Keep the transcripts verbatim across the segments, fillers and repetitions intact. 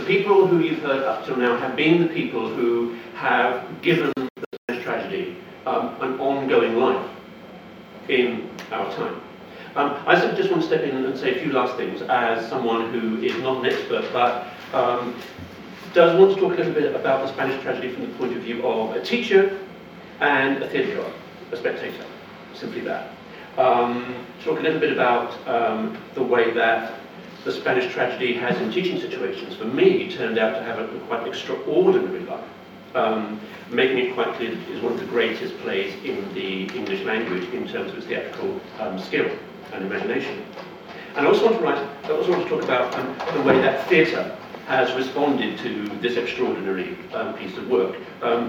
people who you've heard up till now have been the people who have given the Spanish tragedy um, an ongoing life in our time. Um, I just want to step in and say a few last things as someone who is not an expert, but um, does want to talk a little bit about the Spanish tragedy from the point of view of a teacher and a theatre goer, a spectator, simply that. Um, talk a little bit about um, the way that the Spanish tragedy has, in teaching situations, for me, turned out to have a, a quite extraordinary life, um, making it quite clear that it is one of the greatest plays in the English language in terms of its theatrical um, skill and imagination. And I also want to write, I also want to talk about um, the way that theatre has responded to this extraordinary um, piece of work. Um,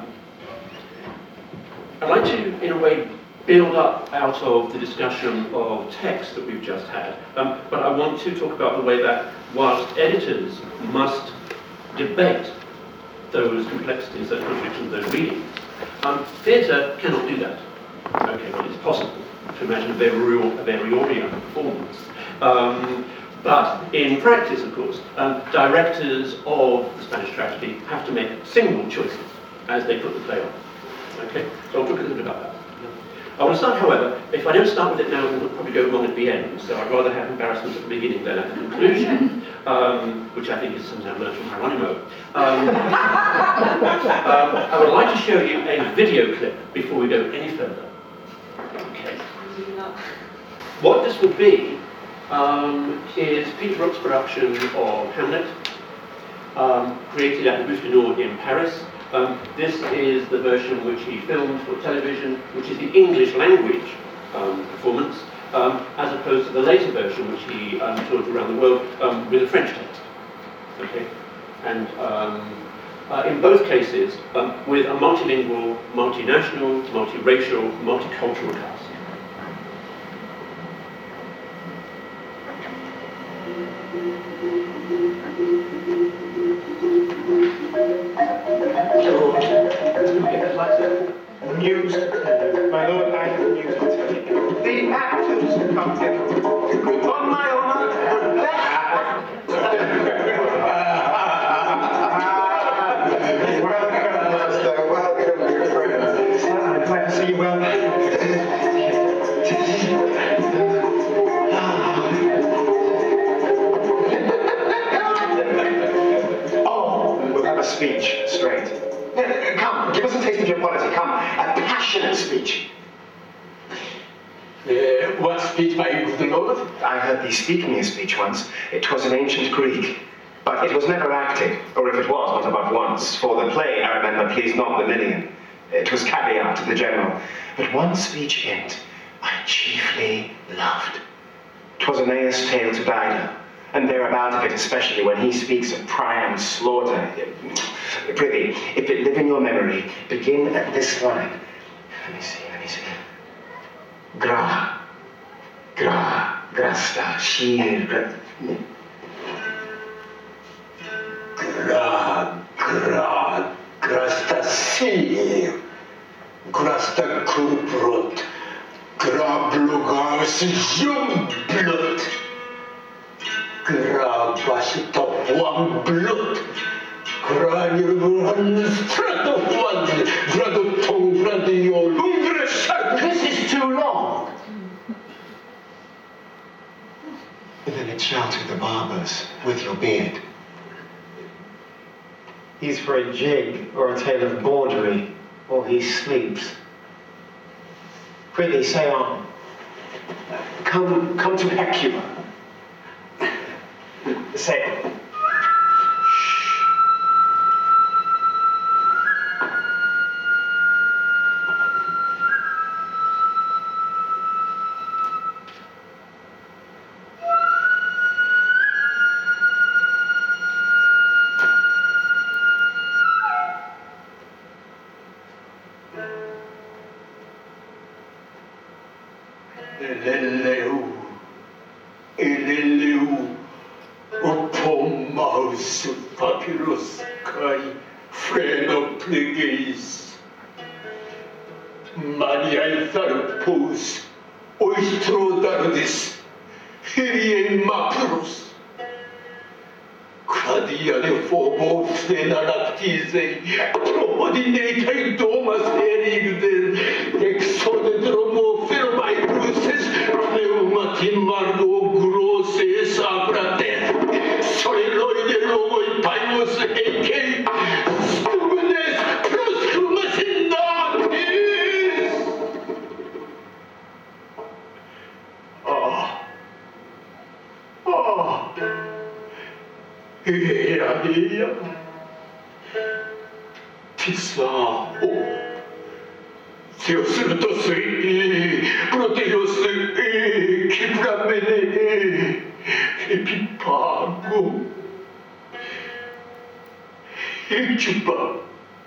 I'd like to, in a way, build up out of the discussion of text that we've just had, um, but I want to talk about the way that whilst editors must debate those complexities, those contradictions, those readings, um, theatre cannot do that. Okay, well, it's possible to imagine a Verioria, a Verioria performance. Um, but in practice, of course, um, directors of the Spanish tragedy have to make single choices as they put the play on. Okay, so I'll talk a little bit about that. I want to start, however, if I don't start with it now, we'll probably go wrong at the end, so I'd rather have embarrassment at the beginning than at the conclusion, um, which I think is somehow learned from Geronimo. Um, um, I would like to show you a video clip before we go any further. Okay. What this would be um, is Peter Brook's production of Hamlet, um, created at the Bouffes du Nord in Paris. Um, this is the version which he filmed for television, which is the English language um, performance, um, as opposed to the later version which he um, toured around the world um, with a French text. Okay, and um, uh, in both cases um, with a multilingual, multinational, multiracial, multicultural cast. News to tell you. My lord, I have news to tell you. The actors come in. On my honour, the best. Welcome, master. Welcome, dear friends. I'm glad to see you well. Oh, we'll have a speech straight. Come, give us a taste of your quality. Come, a passionate speech. Uh, what speech, my good lord? I heard thee speak me a speech once. It was in ancient Greek, but it was never acted, or if it was, not above once. For the play, I remember, pleased not the million. It was caveat to the general. But one speech in't I chiefly loved. 'Twas Aeneas' tale to Dido, and thereabout of it, especially when he speaks of Priam's slaughter. Prithee, if it live in your memory, begin at this line. Let me see, let me see. Gra, gra, grasta, shir, gra. Gra, gra, grasta sir, grasta kurbrot, gra blogas jungblut, gra basita one blut. This is too long. And then it shouted the barbers with your beard. He's for a jig or a tale of bawdry, or he sleeps. Prithee, say on. Come, come to Hecuba. Say it. Eleleu, eleleu, opomaus papyrus kai freno plegeis. Maniae tharpus, oistrodardis, hirie maprus. Arcadiane fobo senalactisei, prohodinei domas erigden, exodedromo firmai bruces, pneumatimargo grosses abratet, soleloide lomoi paimos eikei, stubenes proscumas in natis. Ah. Ah. Ea, ea. Tisa, oh. Theos rutos e, proteos e, kibramene e, epipago. Echupa.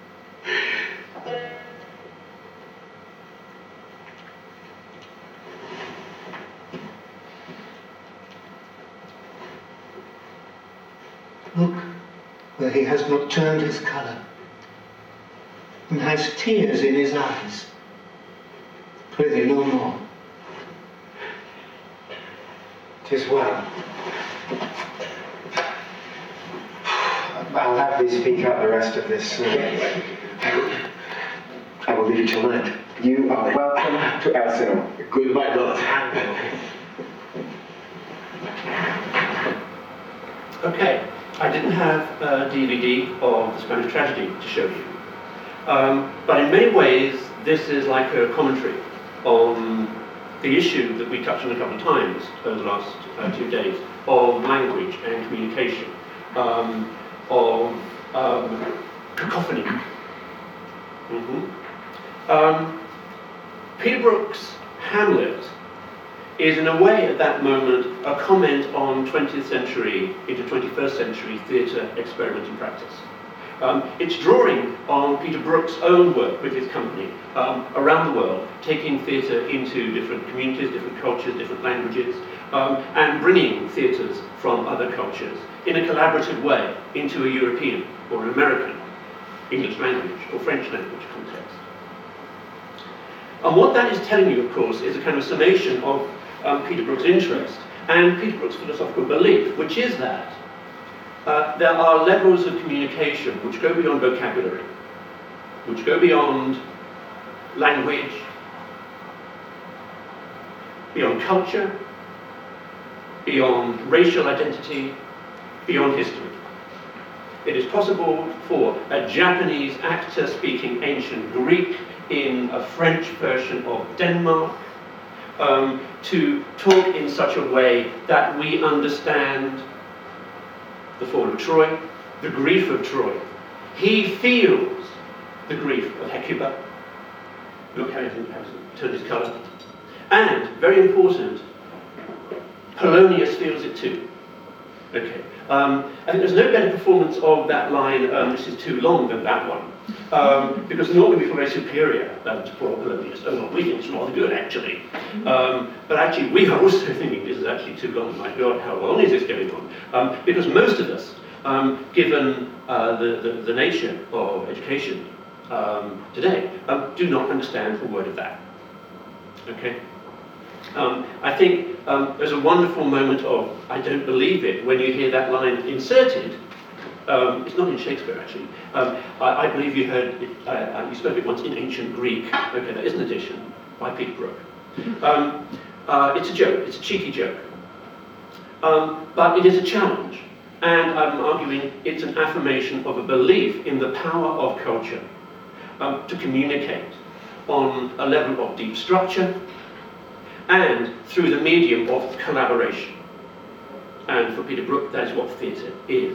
Look, where he has not turned his colour, and has tears in his eyes. Prithee, no more. 'Tis well. I'll have thee speak out the rest of this. Uh, I will leave you tonight. You are welcome to Elsinore. Goodbye, Lord. Okay, I didn't have a D V D of the Spanish Tragedy to show you, um, but in many ways this is like a commentary on the issue that we touched on a couple of times over the last uh, two days of language and communication, um, of um, cacophony. Mm-hmm. um, Peter Brook's Hamlet is in a way at that moment a comment on twentieth century into twenty-first century theatre experiment and practice. Um, it's drawing on Peter Brook's own work with his company um, around the world, taking theatre into different communities, different cultures, different languages, um, and bringing theatres from other cultures in a collaborative way into a European or an American English language or French language context. And what that is telling you, of course, is a kind of summation of Um, Peter Brook's interest and Peter Brook's philosophical belief, which is that uh, there are levels of communication which go beyond vocabulary, which go beyond language, beyond culture, beyond racial identity, beyond history. It is possible for a Japanese actor speaking ancient Greek in a French version of Denmark Um, to talk in such a way that we understand the fall of Troy, the grief of Troy. He feels the grief of Hecuba. Look how he turned his colour. And, very important, Polonius feels it too. Okay. Um, I think there's no better performance of that line, um, this is too long, than that one. Um, because normally we feel very superior um, to poor Polonius. Oh, well, we think it's rather good, actually. Um, but actually, we are also thinking this is actually too long. My God, how long is this going on? Um, because most of us, um, given uh, the, the, the nature of education um, today, um, do not understand a word of that. Okay? Um, I think um, there's a wonderful moment of, I don't believe it, when you hear that line inserted. Um, it's not in Shakespeare, actually. Um, I, I believe you heard it, uh, you spoke it once in ancient Greek. Okay, that is an addition by Peter Brook. Um, uh, it's a joke, it's a cheeky joke. Um, but it is a challenge. And I'm arguing it's an affirmation of a belief in the power of culture um, to communicate on a level of deep structure and through the medium of collaboration. And for Peter Brook, that is what theatre is.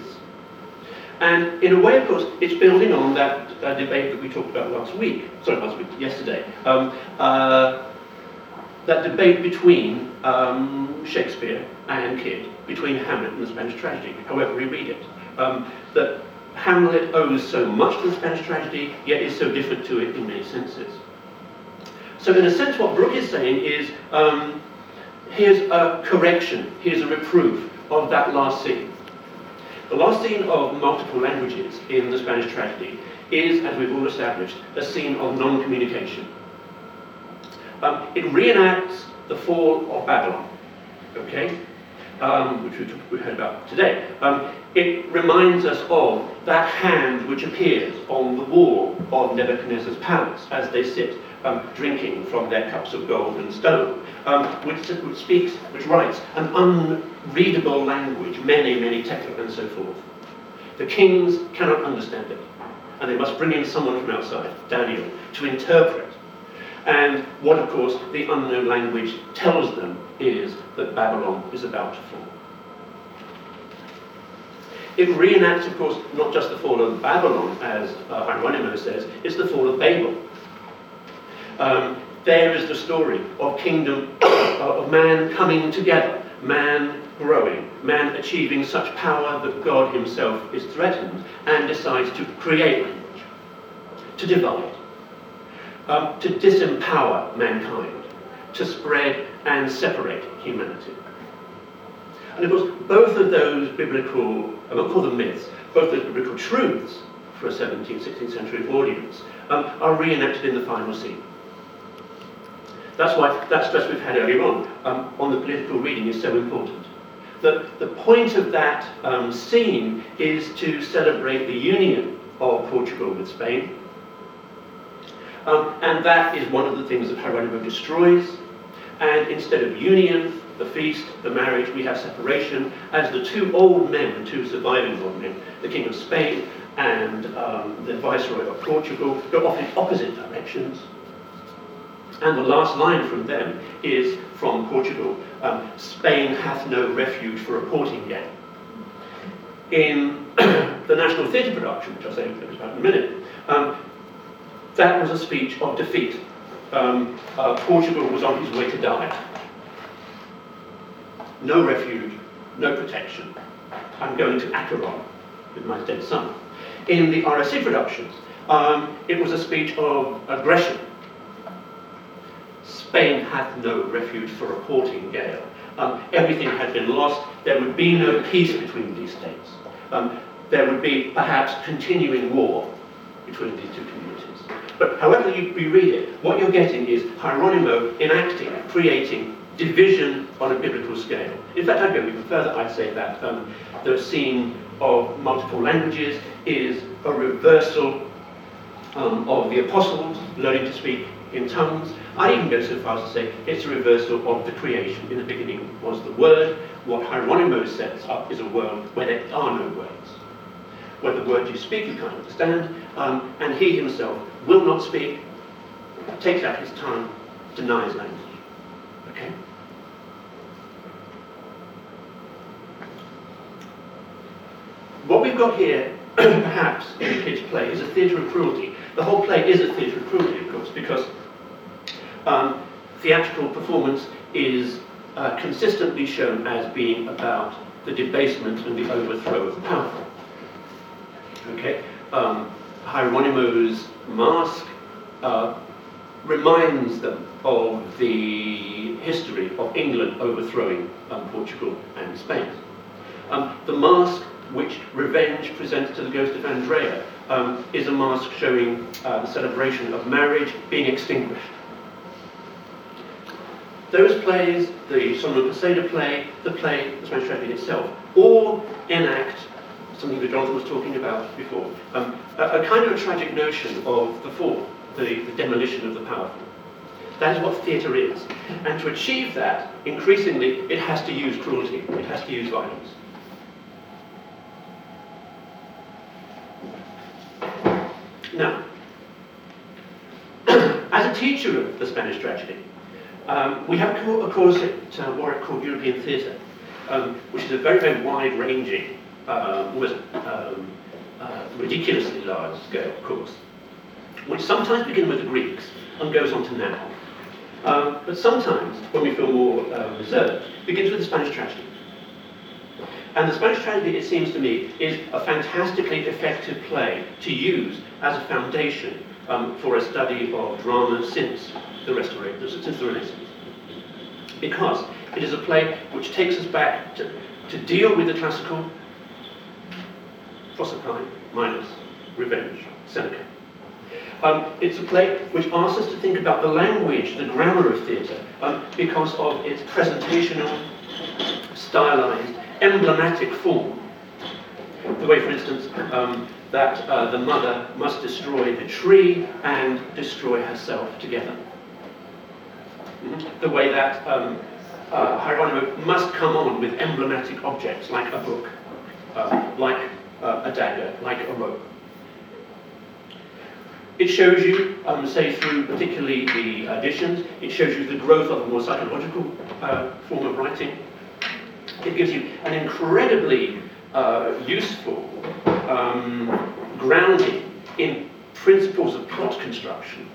And in a way, of course, it's building on that uh, debate that we talked about last week, sorry, last week, yesterday, um, uh, that debate between um, Shakespeare and Kyd, between Hamlet and the Spanish tragedy, however we read it. Um, that Hamlet owes so much to the Spanish tragedy, yet is so different to it in many senses. So in a sense, what Brook is saying is, um, here's a correction, here's a reproof of that last scene. The last scene of multiple languages in the Spanish tragedy is, as we've all established, a scene of non-communication. Um, it reenacts the fall of Babylon, okay? um, which we, talk, we heard about today, um, it reminds us of that hand which appears on the wall of Nebuchadnezzar's palace as they sit um, drinking from their cups of gold and stone, um, which, which speaks, which writes an unreadable language, many, many tetra and so forth. The kings cannot understand it, and they must bring in someone from outside, Daniel, to interpret. And what, of course, the unknown language tells them is that Babylon is about to fall. It reenacts, of course, not just the fall of Babylon, as uh, Hieronymo says, it's the fall of Babel. Um, there is the story of kingdom, uh, of man coming together, man growing, man achieving such power that God himself is threatened and decides to create language, to divide, um, to disempower mankind, to spread and separate humanity. And of course, both of those biblical, I won't call them myths, both those biblical truths for a seventeenth, sixteenth century audience um, are reenacted in the final scene. That's why that stress we've had earlier on, um, on the political reading is so important. The, the point of that um, scene is to celebrate the union of Portugal with Spain. Um, and that is one of the things that Hieronymo destroys. And instead of union, the feast, the marriage, we have separation, as the two old men, the two surviving old men, the King of Spain and um, the Viceroy of Portugal, go off in opposite directions. And the last line from them is from Portugal, um, Spain hath no refuge for a portingale. In the National Theatre production, which I'll say about in a minute, um, that was a speech of defeat. Um, uh, Portugal was on his way to die. No refuge, no protection. I'm going to Acheron with my dead son. In the R S C productions, um, it was a speech of aggression. Spain hath no refuge for a portingale. Um, everything had been lost. There would be no peace between these states. Um, there would be perhaps continuing war between these two communities. But however you, you read it, what you're getting is Hieronymo enacting, creating division on a biblical scale. In fact, I'd go even further. I'd say that um, the scene of multiple languages is a reversal um, of the apostles learning to speak in tongues. I even go so far as to say it's a reversal of the creation. In the beginning was the Word. What Hieronymo sets up is a world where there are no words. Where the word you speak you can't understand, um, and he himself will not speak, takes out his tongue, denies language. Okay? What we've got here, perhaps, in the kids' play, is a theatre of cruelty. The whole play is a theatre of cruelty, of course, because um, theatrical performance is uh, consistently shown as being about the debasement and the overthrow of the powerful. Okay, um, Hieronymo's mask uh, reminds them of the history of England overthrowing um, Portugal and Spain. Um, the mask which Revenge presents to the Ghost of Andrea um, is a mask showing uh, the celebration of marriage being extinguished. Those plays, the Solomon Poseida play, the play, the Spanish Tragedy itself, all enact something that Jonathan was talking about before, um, a, a kind of a tragic notion of the fall, the, the demolition of the powerful. That is what theatre is. And to achieve that, increasingly, it has to use cruelty, it has to use violence. Now, as a teacher of the Spanish tragedy, um, we have a course at uh, Warwick called European Theatre, um, which is a very, very wide-ranging, uh, almost um, uh, ridiculously large-scale course, which sometimes begins with the Greeks and goes on to now. Um, but sometimes, when we feel more uh, reserved, begins with the Spanish tragedy. And the Spanish tragedy, it seems to me, is a fantastically effective play to use as a foundation um, for a study of drama since the Restoration, since the Renaissance. Because it is a play which takes us back to, to deal with the classical, Proserpine, Minos, Revenge, Seneca. Um, it's a play which asks us to think about the language, the grammar of theatre, um, because of its presentational, stylized, emblematic form. The way, for instance, um, that uh, the mother must destroy the tree and destroy herself together. Mm-hmm. The way that um, uh, Hieronymo must come on with emblematic objects like a book, uh, like uh, a dagger, like a rope. It shows you, um, say through particularly the additions, it shows you the growth of a more psychological uh, form of writing. It gives you an incredibly uh, useful um, grounding in principles of plot construction.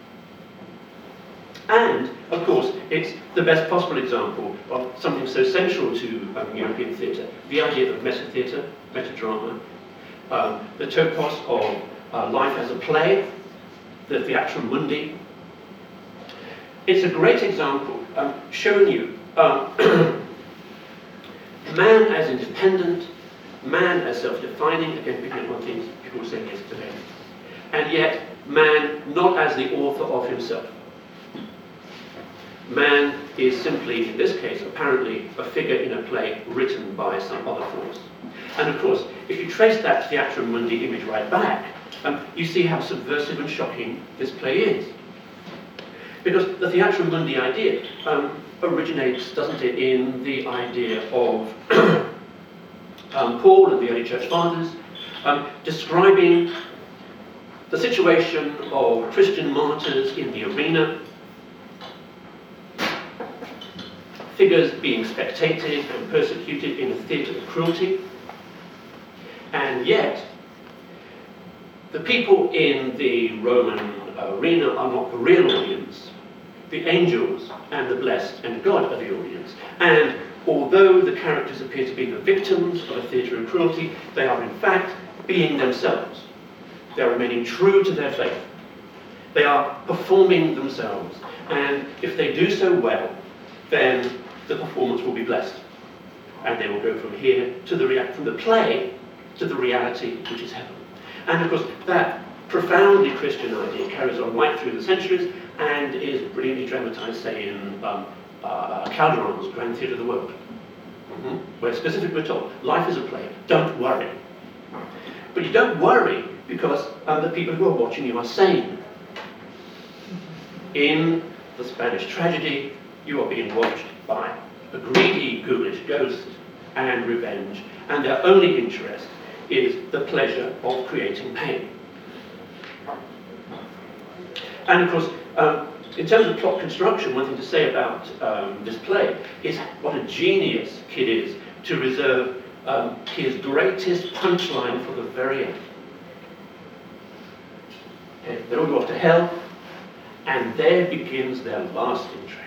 And, of course, it's the best possible example of something so central to um, European theatre, the idea of meta-theatre, meta-drama, um, the topos of uh, life as a play, the Theatrum Mundi. It's a great example um, showing you um, man as independent, man as self-defining, again picking up on things people were saying yesterday, and yet man not as the author of himself. Man is simply, in this case, apparently a figure in a play written by some other force. And of course, if you trace that Theatrum Mundi image right back, um, you see how subversive and shocking this play is. Because the Theatrum Mundi idea um, originates, doesn't it, in the idea of um, Paul and the early church fathers um, describing the situation of Christian martyrs in the arena, figures being spectated and persecuted in a theatre of cruelty, and yet the people in the Roman arena are not the real audience. The angels and the blessed and God are the audience. And although the characters appear to be the victims of a theatre of cruelty, they are in fact being themselves. They are remaining true to their faith. They are performing themselves. And if they do so well, then the performance will be blessed. And they will go from here to the rea- from the play to the reality, which is heaven. And of course, that profoundly Christian idea carries on right through the centuries and is brilliantly dramatized, say, in um, uh, Calderon's Grand Theatre of the World, mm-hmm. where specifically we're told, life is a play, don't worry. But you don't worry because um, the people who are watching you are sane. In the Spanish tragedy, you are being watched by a greedy, ghoulish ghost and revenge, and their only interest is the pleasure of creating pain. And of course, um, in terms of plot construction, one thing to say about um, this play is what a genius Kyd is to reserve um, his greatest punchline for the very end. Okay, they all go off to hell, and there begins their lasting tragedy.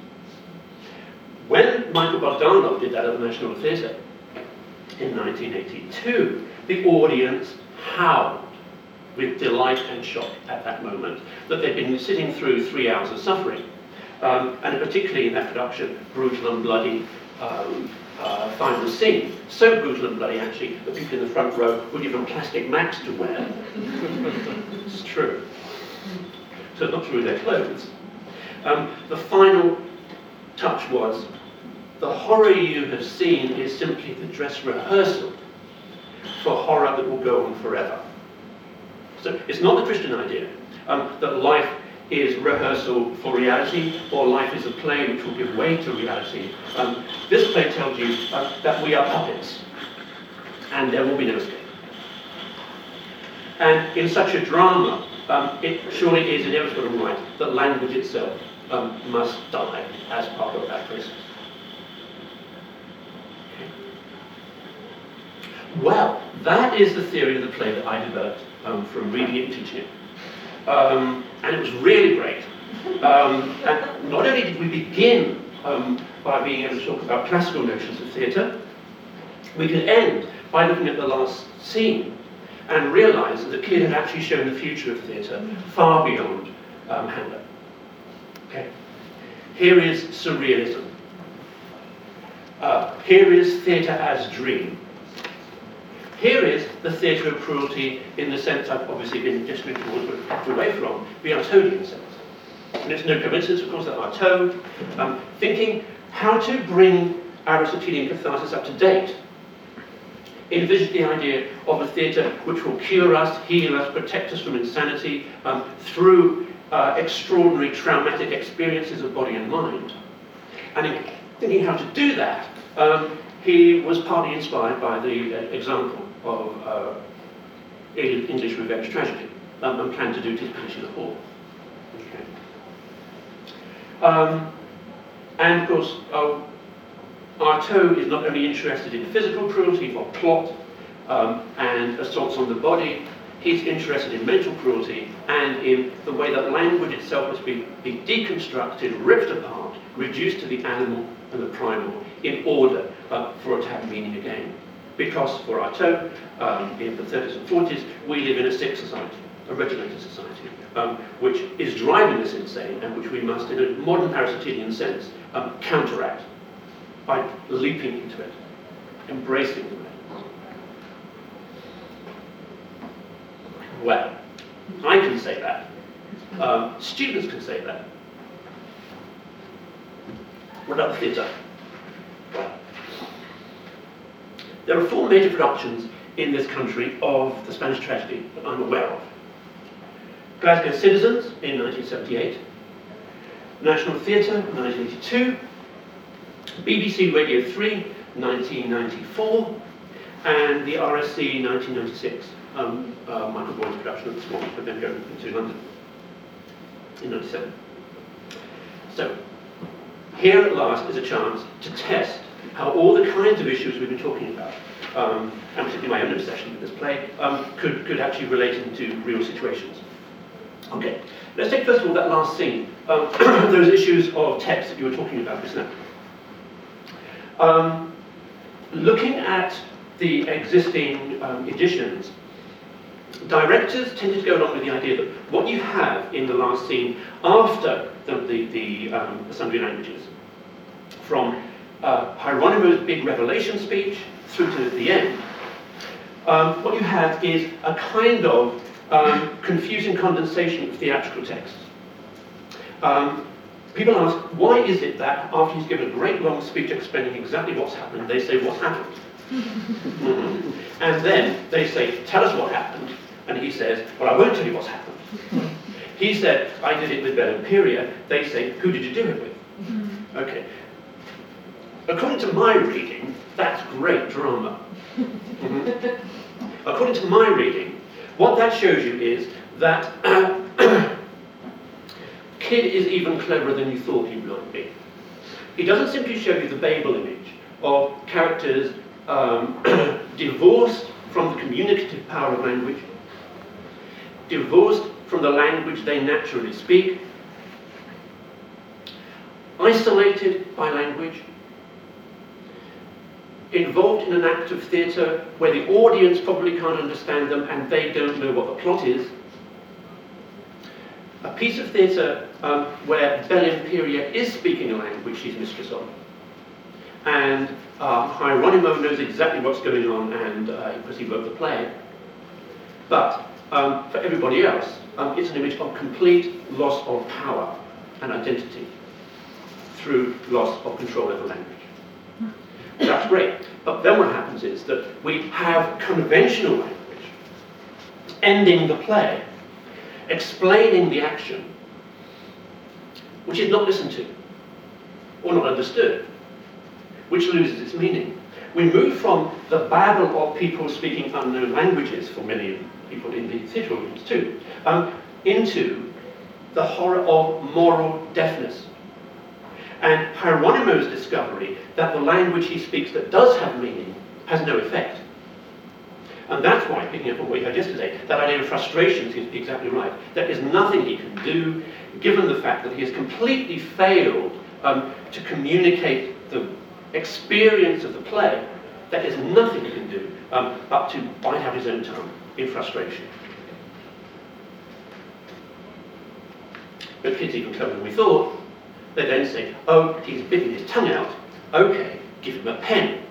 When Michael Bogdanov did that at the National Theatre in nineteen eighty-two, the audience howled with delight and shock at that moment that they'd been sitting through three hours of suffering. Um, and particularly in that production, brutal and bloody um, uh, final scene. So brutal and bloody, actually, that people in the front row were given plastic masks to wear. It's true. So not to ruin their clothes. Um, the final touch was, the horror you have seen is simply the dress rehearsal for horror that will go on forever. So it's not the Christian idea um, that life is rehearsal for reality, or life is a play which will give way to reality. Um, this play tells you uh, that we are puppets, and there will be no escape. And in such a drama, um, it surely is inevitable and right that language itself um, must die as part of that process. Well, that is the theory of the play that I developed um, from reading it and teaching it. Um, and it was really great. Um, and not only did we begin um, by being able to talk about classical notions of theatre, we could end by looking at the last scene and realize that Kyd had actually shown the future of theatre far beyond um, Hamlet. Okay. Here is surrealism. Uh, here is theatre as dream. Here is the theatre of cruelty in the sense I've obviously been gesturing towards but away from, the Artodian sense. And it's no coincidence, of course, that Artaud, um, thinking how to bring Aristotelian catharsis up to date. Envisaged the idea of a theatre which will cure us, heal us, protect us from insanity um, through uh, extraordinary traumatic experiences of body and mind. And in thinking how to do that, um, he was partly inspired by the uh, example of uh, English revenge tragedy, um, and planned to do Tis in the Hall. Okay. Um, and of course, uh, Artaud is not only interested in physical cruelty or plot um, and assaults on the body, he's interested in mental cruelty and in the way that language itself must be, be deconstructed, ripped apart, reduced to the animal and the primal in order uh, for it to have meaning again. Because for Artaud, um, in the thirties and forties, we live in a sick society, a regimented society, um, which is driving us insane and which we must, in a modern Aristotelian sense, um, counteract by leaping into it, embracing the way. Well, I can say that. Um, students can say that. What about the theatre? Well, there are four major productions in this country of the Spanish tragedy that I'm aware of. Glasgow Citizens in nineteen seventy-eight, National Theatre nineteen eighty-two, B B C Radio three nineteen ninety-four, and the R S C nineteen ninety-six, um, uh, Michael Boyd's production of the Swan, but then going to London in ninety-seven. So, here at last is a chance to test how all the kinds of issues we've been talking about, um, and particularly my own obsession with this play, um, could, could actually relate into real situations. Okay, let's take first of all that last scene, um, those issues of text that you were talking about just now. Um, looking at the existing um, editions, directors tended to go along with the idea that what you have in the last scene after the, the, the, um, the sundry languages, from uh, Hieronymo's big revelation speech through to the end, um, what you have is a kind of um, confusing condensation of theatrical texts. Um, people ask, why is it that after he's given a great long speech explaining exactly what's happened, they say, what's happened? Mm-hmm. And then they say, tell us what happened. And he says, well, I won't tell you what's happened. He said, I did it with Bel Imperia. They say, who did you do it with? Okay. According to my reading, that's great drama. Mm-hmm. According to my reading, what that shows you is that uh, Kyd is even cleverer than you thought he might be. He doesn't simply show you the Babel image of characters um, divorced from the communicative power of language, divorced from the language they naturally speak, isolated by language, involved in an act of theatre where the audience probably can't understand them and they don't know what the plot is. A piece of theatre um, where Bel Imperia is speaking a language she's mistress of. And uh, Hieronymo knows exactly what's going on and uh, because he wrote the play. But um, for everybody else, um, it's an image of complete loss of power and identity through loss of control over language. That's great. But then what happens is that we have conventional language ending the play, explaining the action, which is not listened to or not understood, which loses its meaning. We move from the babble of people speaking unknown languages, for many people in the theatre audience too, um, into the horror of moral deafness. And Hieronymo's discovery that the language he speaks that does have meaning has no effect. And that's why, picking up on what we heard yesterday, that idea of frustration seems to be exactly right. There is nothing he can do, given the fact that he has completely failed um, to communicate the experience of the play. There is nothing he can do um, but to bite out his own tongue in frustration. But Kyd's even cleverer than we thought. They then say, oh, he's bitten his tongue out. Okay, give him a pen.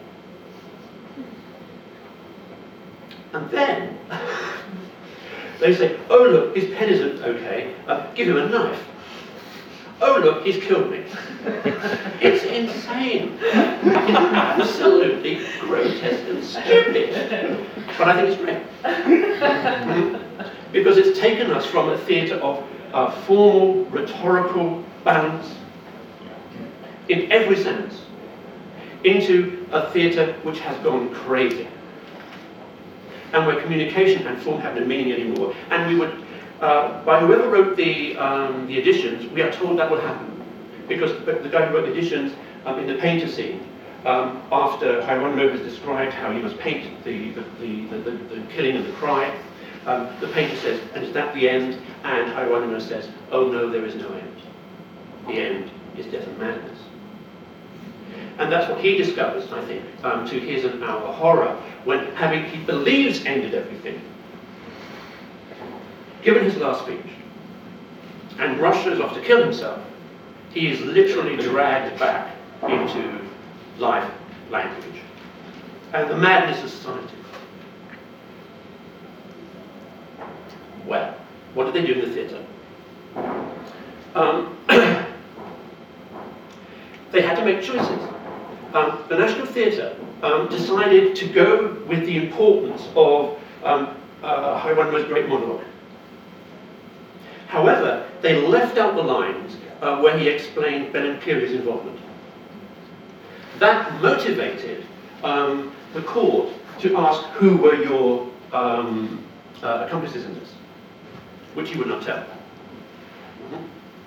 And then they say, oh look, his pen isn't okay, uh, give him a knife. oh look, he's killed me. It's insane. It's absolutely grotesque and stupid. But I think it's great. Mm-hmm. Because it's taken us from a theatre of uh, formal, rhetorical balance, in every sense, into a theatre which has gone crazy. And where communication and form have no meaning anymore. And we would, uh, by whoever wrote the, um, the editions, we are told that will happen. Because the, the guy who wrote the editions um, in the painter scene, um, after Hieronymo has described how he must paint the, the, the, the, the, the killing and the cry, um, the painter says, and is that the end? And Hieronymo says, oh no, there is no end. The end is death and madness. And that's what he discovers, I think, um, to his and our horror, when having he believes ended everything, given his last speech, and rushes off to kill himself, he is literally dragged back into life, language, and the madness of society. Well, what did they do in the theatre? Um, they had to make choices. Um, the National Theatre um, decided to go with the importance of um, uh, Hieronymo's great monologue. However, they left out the lines uh, where he explained Benenkeri's involvement. That motivated um, the court to ask who were your um, uh, accomplices in this, which he would not tell. Mm-hmm.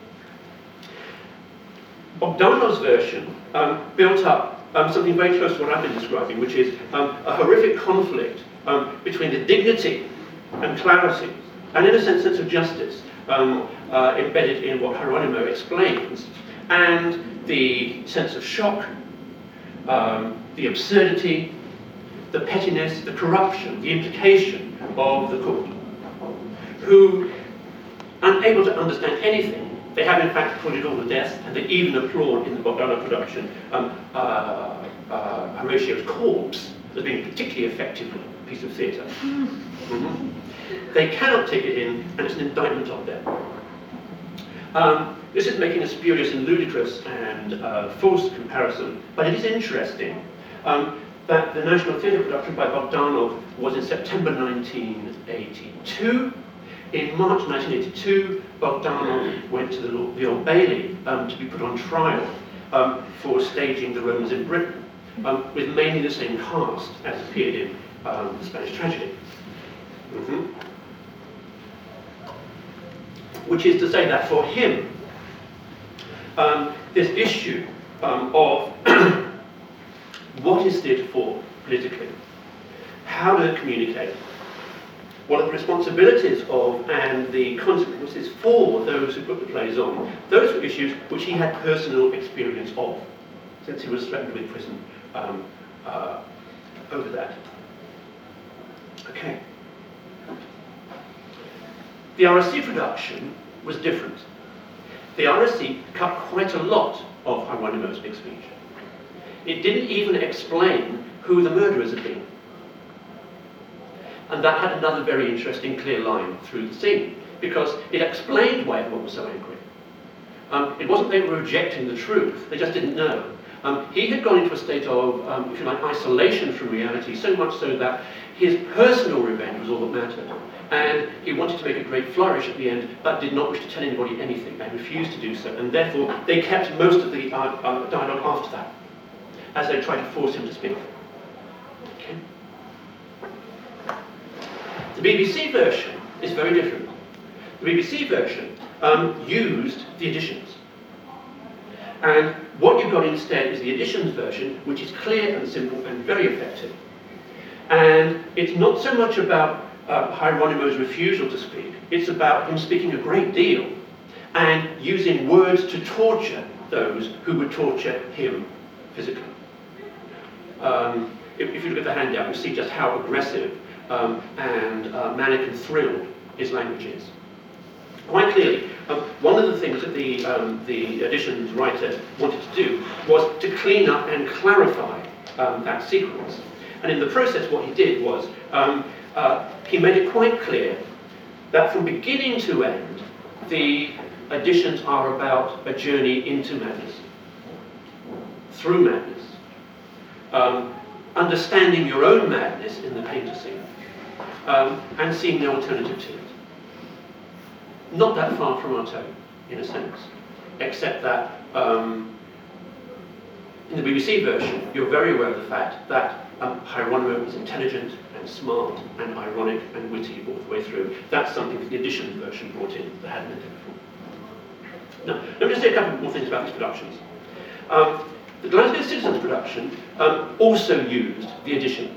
Bogdano's version um, built up um, something very close to what I've been describing, which is um, a horrific conflict um, between the dignity and clarity, and in a sense, sense of justice, um, uh, embedded in what Hieronymo explains, and the sense of shock, um, the absurdity, the pettiness, the corruption, the implication of the court, who, unable to understand anything, they have in fact put it all to death, and they even applaud in the Bogdano production um, uh, uh, Horatio's corpse as being a particularly effective piece of theatre. Mm-hmm. They cannot take it in, and it's an indictment of them. Um, this is making a spurious and ludicrous and uh, false comparison, but it is interesting um, that the National Theatre production by Bogdanov was in September nineteen eighty-two. In March nineteen eighty-two, Bogdanov went to the, the Old Bailey um, to be put on trial um, for staging the Romans in Britain, um, with mainly the same cast as appeared in um, the Spanish Tragedy. Mm-hmm. Which is to say that for him, um, this issue um, of what is theatre for politically, how to communicate, what are the responsibilities of and the consequences for those who put the plays on, those were issues which he had personal experience of, since he was threatened with prison um, uh, over that. Okay. The R S C production was different. The R S C cut quite a lot of Hieronymo's big speech. It didn't even explain who the murderers had been. And that had another very interesting clear line through the scene, because it explained why everyone was so angry. Um, it wasn't they were rejecting the truth, they just didn't know. Um, he had gone into a state of, um, if you like, isolation from reality, so much so that his personal revenge was all that mattered. And he wanted to make a great flourish at the end, but did not wish to tell anybody anything, and refused to do so. And therefore, they kept most of the uh, uh, dialogue after that, as they tried to force him to speak. Okay. The B B C version is very different. The B B C version um, used the editions. And what you got instead is the editions version, which is clear and simple and very effective. And it's not so much about uh, Hieronymo's refusal to speak, it's about him speaking a great deal and using words to torture those who would torture him physically. Um, if, if you look at the handout, you see just how aggressive um, and uh, manic and thrilled his language is. Quite clearly, um, one of the things that the, um, the editions writer wanted to do was to clean up and clarify um, that sequence. And in the process, what he did was, um, uh, he made it quite clear that from beginning to end, the editions are about a journey into madness, through madness, um, understanding your own madness in the painter scene, um, and seeing the alternative to it. Not that far from Artaud, in a sense, except that um, in the B B C version, you're very aware of the fact that um, Hieronymo was intelligent and smart and ironic and witty all the way through. That's something that the edition version brought in that hadn't been there before. Now, let me just say a couple more things about these productions. Um, the Glasgow Citizens production um, also used the editions.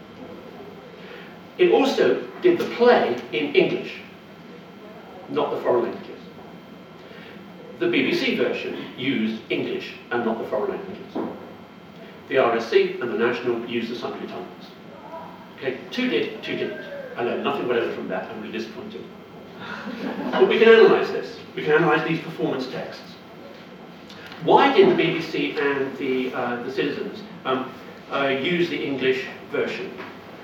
It also did the play in English, not the foreign languages. The B B C version used English and not the foreign languages. The R S C and the National used the sundry tongues. Okay, two did, two didn't. I learned nothing whatever from that. I'm really disappointed. But we can analyse this. We can analyse these performance texts. Why did the B B C and the, uh, the Citizens um, uh, use the English version?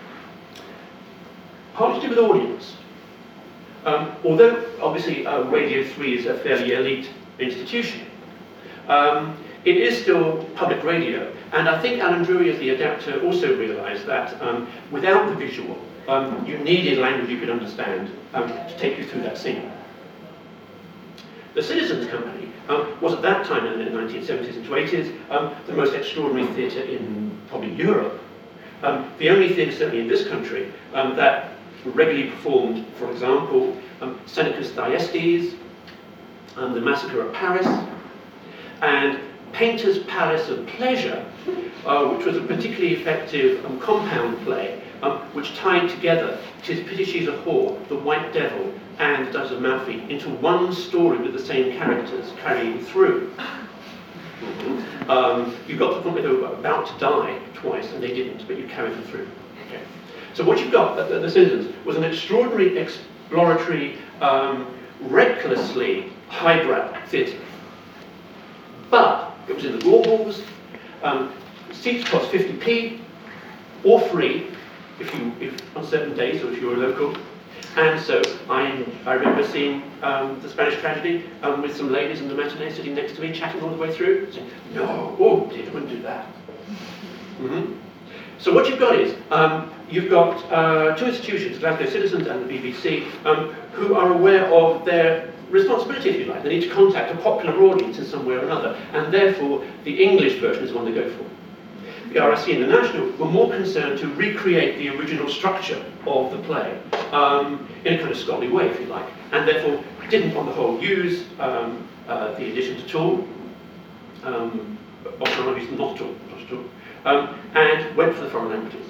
Partly to do with audience. Um, although, obviously, uh, Radio three is a fairly elite institution, um, it is still public radio. And I think Alan Drury, as the adapter, also realised that um, without the visual, um, you needed language you could understand um, to take you through that scene. The Citizens Company um, was at that time, in the nineteen seventies and eighties, um, the most extraordinary theatre in probably Europe. Um, the only theatre, certainly in this country, um, that regularly performed, for example, um, Seneca's Thyestes, um, The Massacre at Paris, and Painter's Palace of Pleasure, uh, which was a particularly effective um, compound play, um, which tied together Tis Pity She's a Whore, The White Devil, and Duchess of Malfi into one story with the same characters carrying through. Mm-hmm. um, you got to the point where they were about to die twice, and they didn't, but you carried them through. Okay. So what you've got at the Citizens was an extraordinary, exploratory, um, recklessly highbrow theatre. But it was in the raw halls. Um, seats cost fifty p, or free, if you, if on certain days, or if you were local. And so I, I remember seeing um, the Spanish Tragedy um, with some ladies in the matinee sitting next to me, chatting all the way through, saying, "No, oh dear, I wouldn't do that." Mm-hmm. So what you've got is, um, you've got uh, two institutions, Glasgow Citizens and the B B C, um, who are aware of their responsibility, if you like. They need to contact a popular audience in some way or another, and therefore the English version is the one they go for. The R S C and the National were more concerned to recreate the original structure of the play um, in a kind of scholarly way, if you like, and therefore didn't, on the whole, use um, uh, the editions at all. Um, often I used them not at all, not at all. Um, and went for the foreign languages.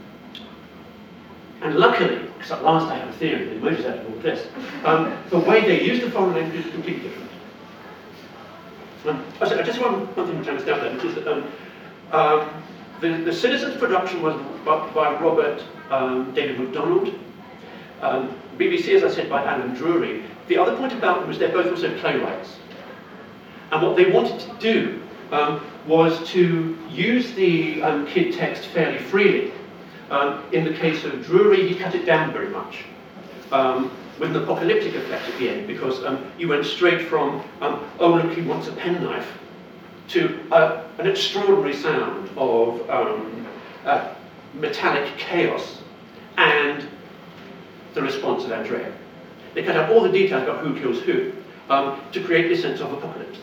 And luckily, because at last I have a theory that emerges out of all this, um, the way they use the foreign language is completely different. Um, I just want one thing which I missed out there, which is that um, um, the, the Citizens production was by, by Robert um, David MacDonald. Um, B B C, as I said, by Alan Drury. The other point about them is they're both also playwrights. And what they wanted to do um, was to use the um, kid text fairly freely. Um, in the case of Drury, he cut it down very much, um, with an apocalyptic effect at the end, because um, you went straight from, um, oh look, he wants a penknife, to uh, an extraordinary sound of um, uh, metallic chaos, and the response of Andrea. They cut out all the details about who kills who, um, to create this sense of apocalypse.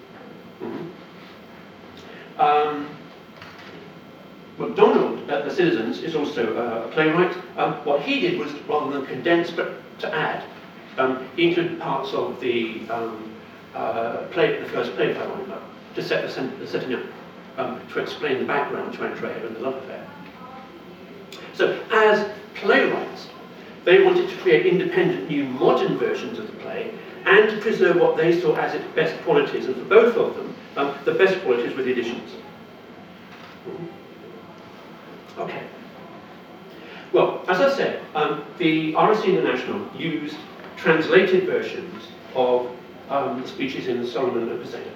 Mm-hmm. um, MacDonald at the Citizens is also uh, a playwright. Um, what he did was, rather than condense, but to add. Um, he included parts of the um, uh, play, the first play of Hieronymo, to set the, sen the setting up, um, to explain the background to Andrea and the love affair. So, as playwrights, they wanted to create independent, new, modern versions of the play, and to preserve what they saw as its best qualities. And for both of them, um, the best qualities were the additions. Mm-hmm. Okay. Well, as I said, um, the R S C and the National used translated versions of um, the speeches in Solomon and Poseidon.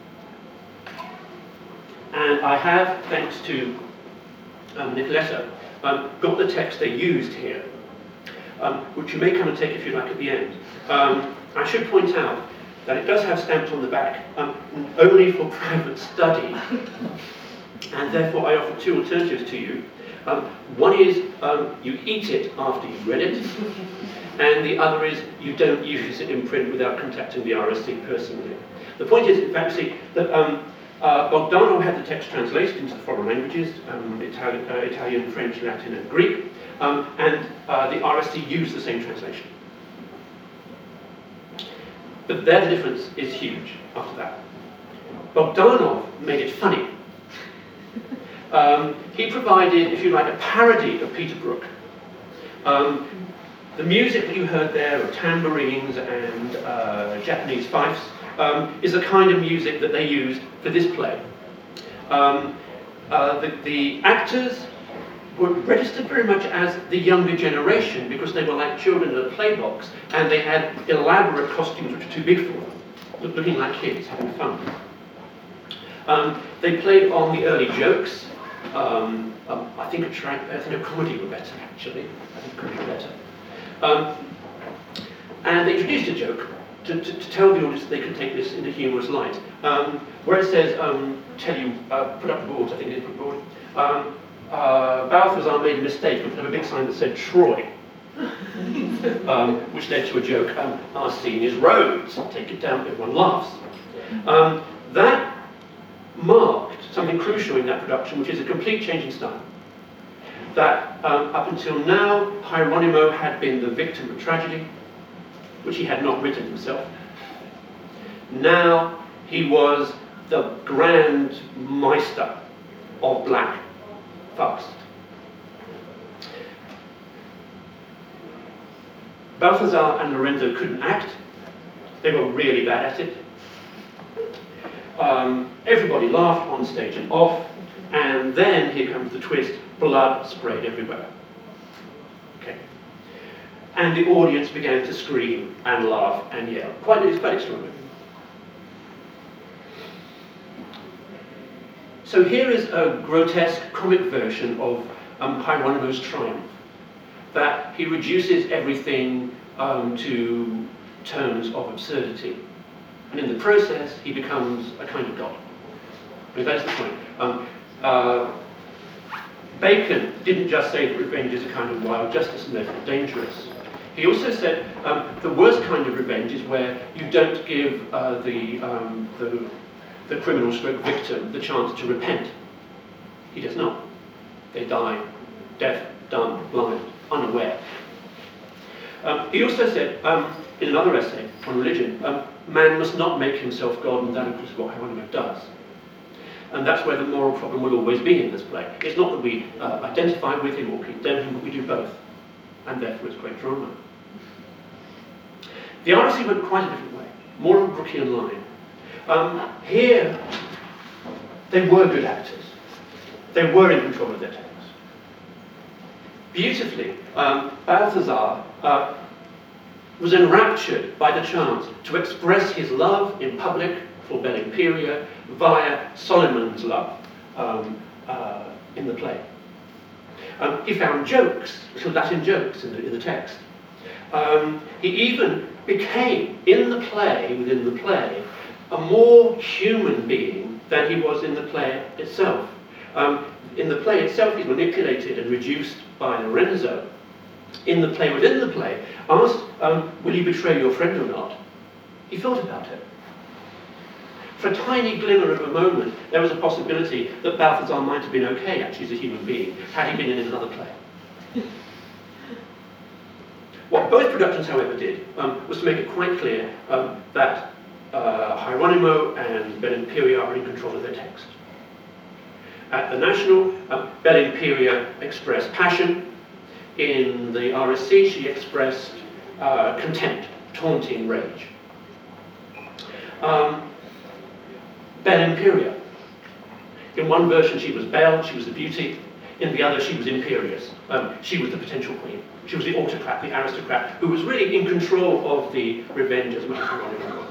And I have, thanks to um, Nicoletta, um, got the text they used here, um, which you may come and take if you like at the end. Um, I should point out that it does have stamps on the back, um, only for private study, and therefore I offer two alternatives to you. Um, one is um, you eat it after you've read it, and the other is you don't use it in print without contacting the R S C personally. The point is, in fact, see, that um, uh, Bogdanov had the text translated into the foreign languages, um, Italian, uh, Italian, French, Latin, and Greek, um, and uh, the R S C used the same translation. But there the difference is huge after that. Bogdanov made it funny. Um, he provided, if you like, a parody of Peter Brook. Um, the music that you heard there of tambourines and uh, Japanese fifes um, is the kind of music that they used for this play. Um, uh, the, the actors were registered very much as the younger generation because they were like children in a playbox and they had elaborate costumes which were too big for them, looking like kids, having fun. Um, they played on the early jokes. Um, um, I think a tra- I think a comedy were better, actually. I think comedy were better. Um, and they introduced a joke to, to, to tell the audience that they could take this in a humorous light. Um, where it says, um, tell you, uh, put up the boards, I think they put board. Um, uh, Balthazar made a mistake and put up a big sign that said Troy, um, which led to a joke, um, our scene is Rhodes, take it down, everyone laughs. Um, that marked something crucial in that production, which is a complete change in style. That um, up until now, Hieronymo had been the victim of tragedy, which he had not written himself. Now he was the grand meister of black farce. Balthazar and Lorenzo couldn't act. They were really bad at it. Um, everybody laughed on stage and off, and then here comes the twist, blood sprayed everywhere. Okay. And the audience began to scream and laugh and yell. Quite, it's quite extraordinary. So here is a grotesque comic version of um, Hieronymo's triumph, that he reduces everything um, to terms of absurdity. And in the process, he becomes a kind of god. I mean, that's the point. Um, uh, Bacon didn't just say that revenge is a kind of wild justice and therefore dangerous. He also said um, the worst kind of revenge is where you don't give uh, the, um, the, the criminal stroke victim the chance to repent. He does not. They die deaf, dumb, blind, unaware. Um, he also said, um, in another essay on religion, um, man must not make himself God, and that of course is what Hieronymo does. And that's where the moral problem will always be in this play. It's not that we uh, identify with him or condemn him, but we do both. And therefore it's great drama. The R S C went quite a different way, more of a Brookian line. Um, here, they were good actors. They were in control of their text. Beautifully, um, Balthazar uh, was enraptured by the chance to express his love in public for Belimperia via Solomon's love um, uh, in the play. Um, he found jokes, little Latin jokes in the, in the text. Um, he even became, in the play, within the play, a more human being than he was in the play itself. Um, in the play itself, he's manipulated and reduced by Lorenzo. In the play within the play, asked, um, will you betray your friend or not? He thought about it. For a tiny glimmer of a moment, there was a possibility that Balthazar might have been okay, actually, as a human being, had he been in another play. What both productions, however, did um, was to make it quite clear um, that uh, Hieronymo and Belimperia are in control of their text. At the National, uh, Belimperia expressed passion. In the R S C, she expressed uh, contempt, taunting rage. Um, Belimperia. In one version, she was Belle, she was the beauty. In the other, she was imperious. Um, she was the potential queen. She was the autocrat, the aristocrat, who was really in control of the revenge as much as Hieronymo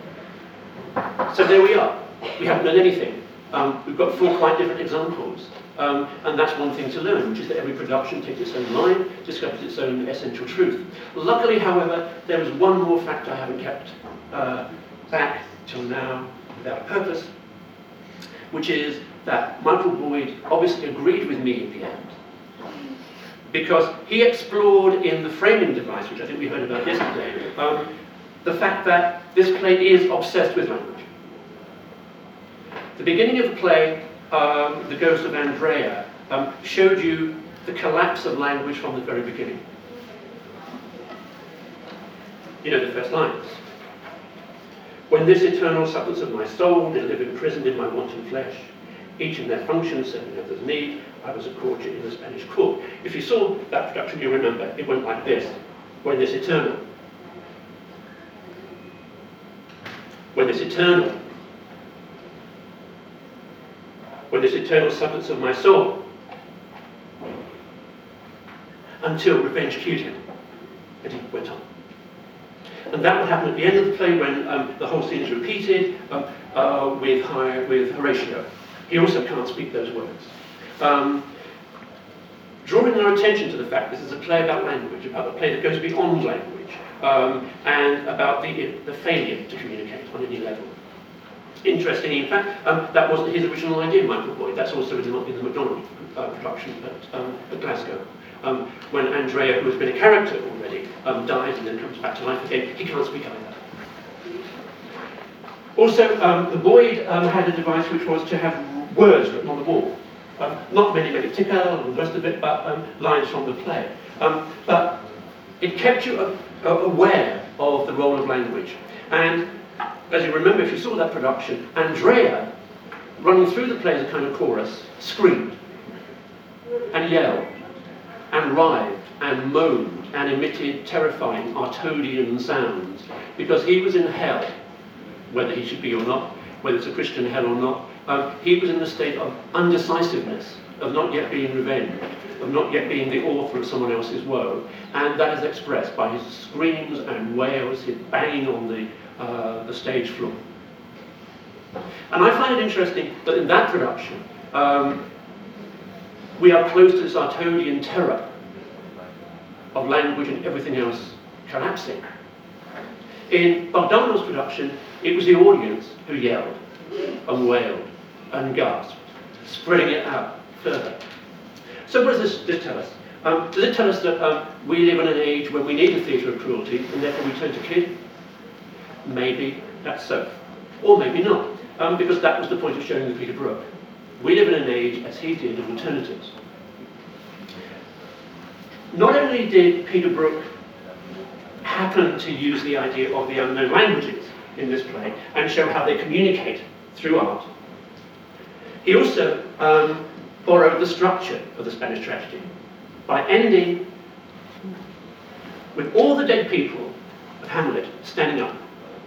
was. So there we are. We haven't done anything. Um, we've got four quite different examples Um, and that's one thing to learn, which is that every production takes its own line, discovers its own essential truth. Luckily, however, there is one more fact I haven't kept uh, back till now without purpose, which is that Michael Boyd obviously agreed with me in the end, because he explored in the framing device, which I think we heard about yesterday, um, the fact that this play is obsessed with language. The beginning of the play, um, The Ghost of Andrea, um, showed you the collapse of language from the very beginning. You know the first lines. When this eternal substance of my soul did live imprisoned in my wanting flesh, each in their function serving others' need, I was a courtier in the Spanish court. If you saw that production, you remember it went like this: when this eternal, when this eternal, when this eternal substance of my soul, until revenge cued him, and he went on. And that would happen at the end of the play when um, the whole scene is repeated um, uh, with, Hi- with Horatio. He also can't speak those words. Um, drawing our attention to the fact this is a play about language, about a play that goes beyond language, um, and about the, the failure to communicate on any level. Interesting, in fact, um, that wasn't his original idea, Michael Boyd. That's also in the, in the MacDonald uh, production at, um, at Glasgow. Um, when Andrea, who has been a character already, um, dies and then comes back to life again, he can't speak either. Also, um, the Boyd um, had a device which was to have words written on the wall. Um, not many, many ticker and the rest of it, but um, lines from the play. Um, but it kept you uh, uh, aware of the role of language. And as you remember, if you saw that production, Andrea, running through the play as a kind of chorus, screamed and yelled and writhed and moaned and emitted terrifying Artodian sounds, because he was in hell, whether he should be or not, whether it's a Christian hell or not. Um, he was in a state of undecisiveness, of not yet being revenged, of not yet being the author of someone else's woe, and that is expressed by his screams and wails, his banging on the, uh, the stage floor. And I find it interesting that in that production, um, we are close to this Artodian terror of language and everything else collapsing. In Bogdanov's production, it was the audience who yelled and wailed and gasped, spreading it out further. So what does this, this tell us? Um, does it tell us that um, we live in an age when we need a theatre of cruelty and therefore we turn to Kidd? Maybe that's so. Or maybe not, um, because that was the point of showing the Peter Brook. We live in an age, as he did, of alternatives. Not only did Peter Brook happen to use the idea of the unknown languages in this play and show how they communicate through art, he also um, borrowed the structure of the Spanish tragedy by ending with all the dead people of Hamlet standing up.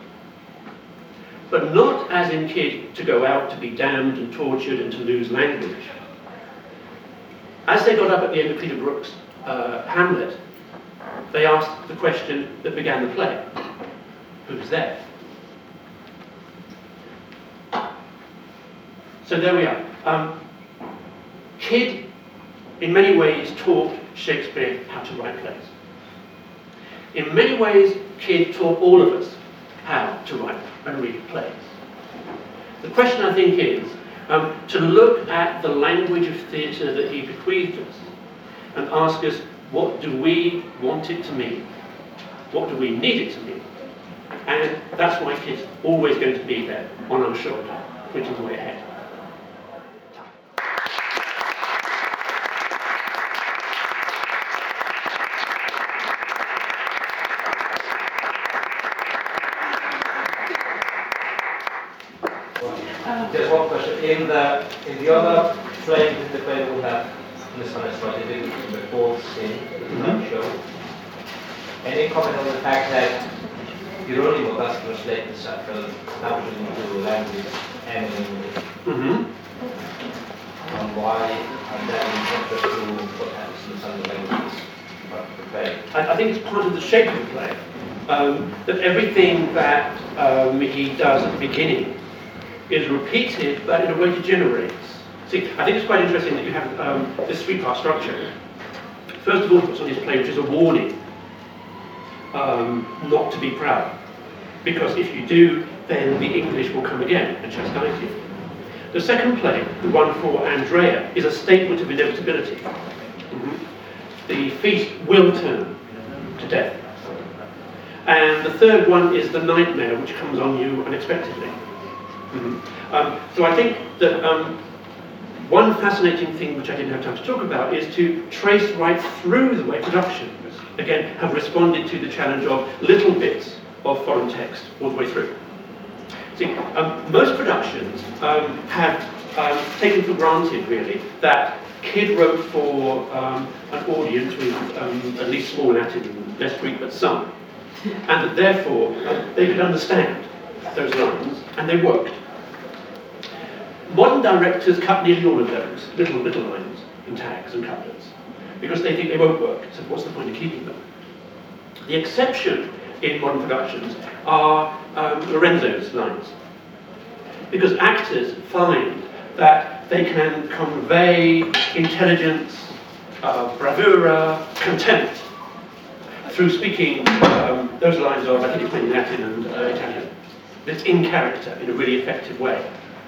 But not as in Kidd, to go out to be damned and tortured and to lose language. As they got up at the end of Peter Brook's uh, Hamlet, they asked the question that began the play: who's there? So there we are. Um, Kidd, in many ways, taught Shakespeare how to write plays. In many ways, Kidd taught all of us how to write and read plays. The question, I think, is um, to look at the language of theatre that he bequeathed us and ask us, what do we want it to mean? What do we need it to mean? And that's why Kidd's always going to be there on our shoulder, pointing the way ahead. Just one question. In the in the other play, in the play we have misunderstood in the fourth scene, the mm-hmm. show. Any comment on the fact that Hieronymo does translate the sacral language into language and in English? Mm-hmm. And why, and then in contrast to what happens in some of the languages of the play? I, I think it's part of the shape of the play. Um, that everything that um, he does at the beginning is repeated, but in a way degenerates See, I think it's quite interesting that you have um, this three-part structure. First of all, what's on his play, which is a warning um, not to be proud. Because if you do, then the English will come again and chastise you. The second play, the one for Andrea, is a statement of inevitability. Mm-hmm. The feast will turn to death. And the third one is the nightmare, which comes on you unexpectedly. Mm-hmm. um, so I think that um, one fascinating thing which I didn't have time to talk about is to trace right through the way productions, again, have responded to the challenge of little bits of foreign text all the way through. See, um, most productions um, have um, taken for granted, really, that Kyd wrote for um, an audience with um, at least small Latin, less Greek, but some, and that therefore uh, they could understand those lines, and they worked. Modern directors cut nearly all of those little little lines and tags and couplets because they think they won't work. So what's the point of keeping them? The exception in modern productions are um, Lorenzo's lines, because actors find that they can convey intelligence, uh, bravura, contempt through speaking um, those lines of, I think it's in Latin and uh, Italian. It's in character in a really effective way.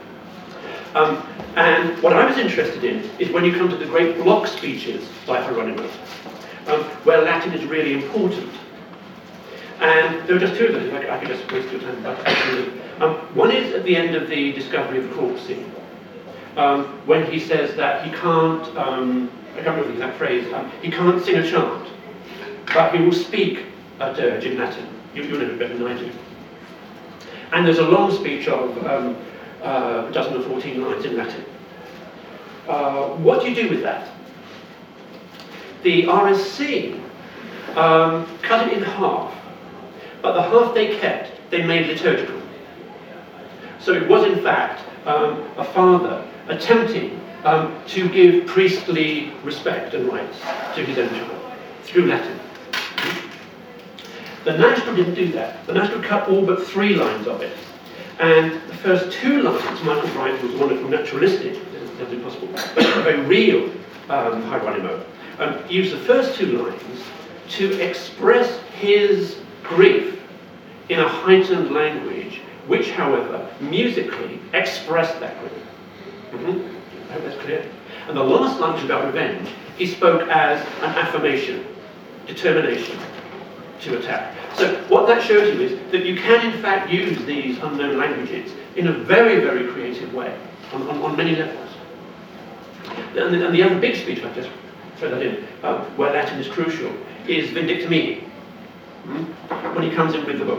Um, and what I was interested in is when you come to the great block speeches by Hieronymo, um, where Latin is really important. And there are just two of them, if I could, I could just waste your time. Um, one is at the end of the discovery of the corpse scene, um, when he says that he can't, um, I can't remember the exact phrase, um, he can't sing a chant, but he will speak a dirge in Latin. You, you'll know it better than I do. And there's a long speech of um, uh, a dozen or fourteen lines in Latin. Uh, what do you do with that? The R S C um, cut it in half, but the half they kept, they made liturgical. So it was in fact um, a father attempting um, to give priestly respect and rights to his own child through Latin. The National didn't do that. The National cut all but three lines of it. And the first two lines, Michael Bright was wonderful naturalistic, that's impossible, but a very real um, Hieronymo. Um, he used the first two lines to express his grief in a heightened language, which, however, musically expressed that grief. Mm-hmm. I hope that's clear. And the last line was about revenge. He spoke as an affirmation, determination to attack. So what that shows you is that you can in fact use these unknown languages in a very, very creative way on, on, on many levels. And the, and the other big speech, I just throw that in, um, where Latin is crucial, is Vindicta Mihi, mm-hmm. when he comes in with the book.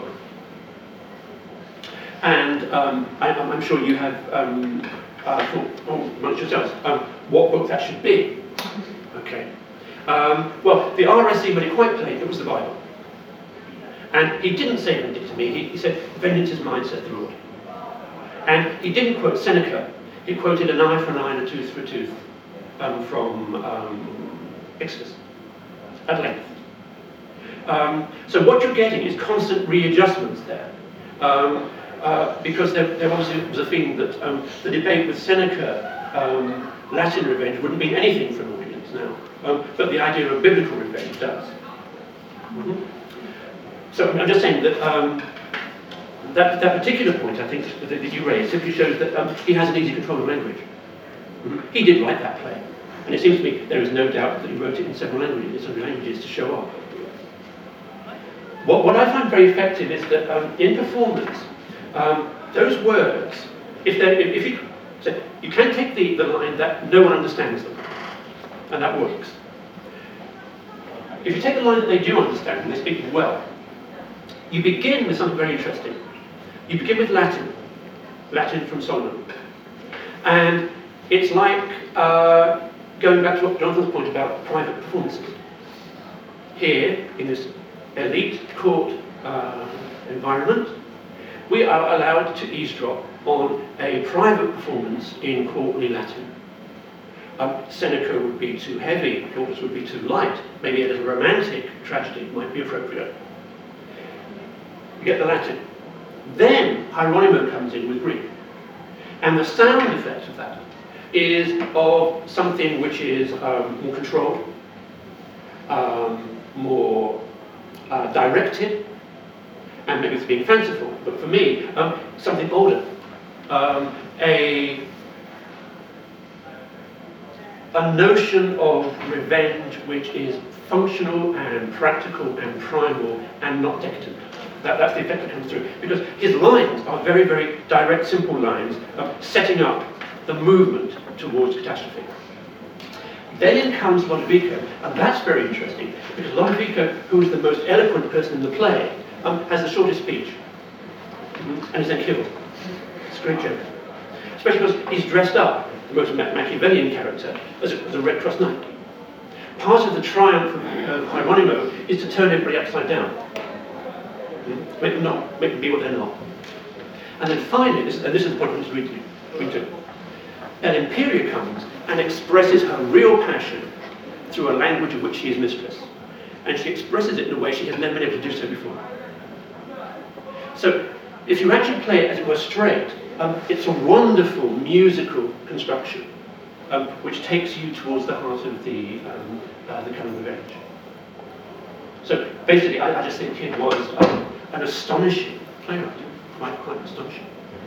And um, I, I'm sure you have um, uh, thought oh, amongst yourselves um, what book that should be. Okay. Um, well, the R S C made it quite plain, it was the Bible. And he didn't say Vindicta Mihi, he, he said, vengeance is mine, said the Lord. And he didn't quote Seneca, he quoted an eye for an eye and a tooth for a tooth um, from um, Exodus, at length. Um, so what you're getting is constant readjustments there. Um, uh, because there, there obviously was a feeling that um, the debate with Seneca, um, Latin revenge wouldn't mean anything for an audience now. Um, but the idea of biblical revenge does. Mm-hmm. So I'm just saying that um, that, that particular point, I think, that, that you raised, simply shows that um, he has an easy control of language. Mm-hmm. He did write that play. And it seems to me there is no doubt that he wrote it in several languages, several languages to show off. What, what I find very effective is that um, in performance, um, those words, if, if, if you, so you can take the, the line that no one understands them, and that works. If you take the line that they do understand and they speak well, you begin with something very interesting. You begin with Latin, Latin from Solomon. And it's like uh, going back to what Jonathan's point about private performances. Here, in this elite court uh, environment, we are allowed to eavesdrop on a private performance in courtly Latin. Um, Seneca would be too heavy, Claudius would be too light, maybe a little romantic tragedy might be appropriate. You get the Latin. Then Hieronymo comes in with Greek. And the sound effect of that is of something which is um, more controlled, um, more uh, directed, and maybe it's being fanciful, but for me, um, something older. Um, a, a notion of revenge which is functional and practical and primal and not decadent. That, that's the effect that comes through. Because his lines are very, very direct, simple lines of setting up the movement towards catastrophe. Then comes Lodovico, and that's very interesting, because Lodovico, who is the most eloquent person in the play, um, has the shortest speech, and is then killed. It's a great joke. Especially because he's dressed up, the most Ma- Machiavellian character, as a, as a Red Cross Knight. Part of the triumph of uh, Hieronymo is to turn everybody upside down. Mm? Make them not, make them be what they're not. And then finally, this, and this is the point I want to read to, read to and Imperia comes and expresses her real passion through a language of which she is mistress. And she expresses it in a way she has never been able to do so before. So, if you actually play it as it were straight, um, it's a wonderful musical construction, um, which takes you towards the heart of the, um, uh, the Coming Revenge. So, basically, I, I just think Kyd was um, an astonishing playwright, quite, quite astonishing.